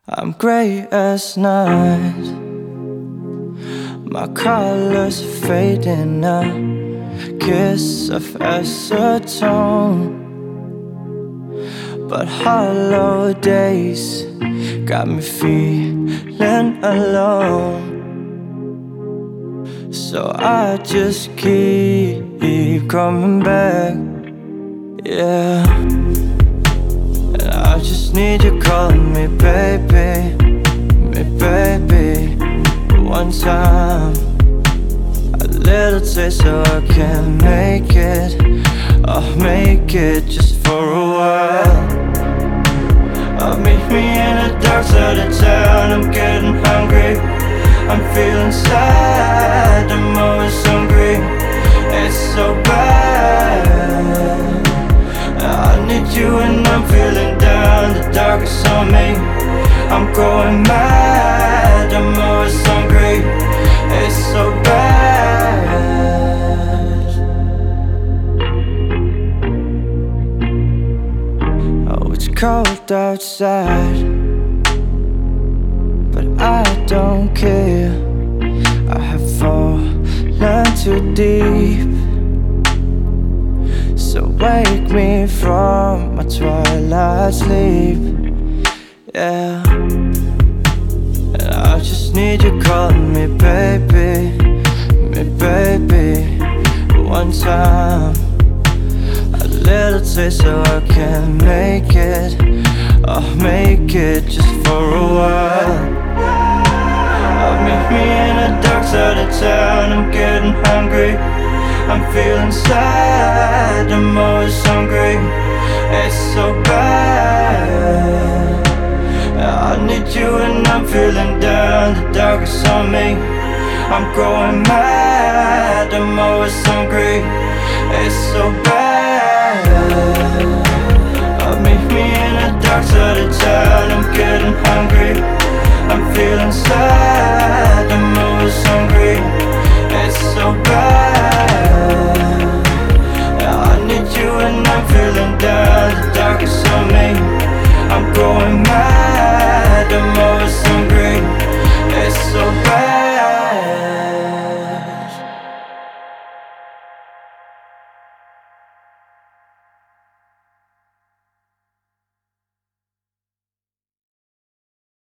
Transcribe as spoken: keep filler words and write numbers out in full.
I'm gray as night, my colors fading now. Kiss of acetone, but hollow days got me feeling alone. So I just keep coming back, yeah. And I just need you calling me baby, me baby, one time. A little taste so I can make it, I'll make it just for a while. I'll meet me in the dark side of town, I'm getting hungry, I'm feeling sad, I'm always hungry, it's so bad. I need you and I'm feeling down, the darkest on me, I'm going mad, I'm always hungry, it's so bad. Oh, it's cold outside, but I don't care. I have fallen too deep, so wake me from my twilight sleep, yeah. And I just need you calling me baby, me baby, one time. A little taste so I can make it, I'll make it just for a while. I'll meet me in the dark side of town, I'm getting hungry, I'm feeling sad, I'm always hungry, it's so bad. I need you and I'm feeling down, the darkest on me, I'm going mad, I'm always hungry, it's so bad.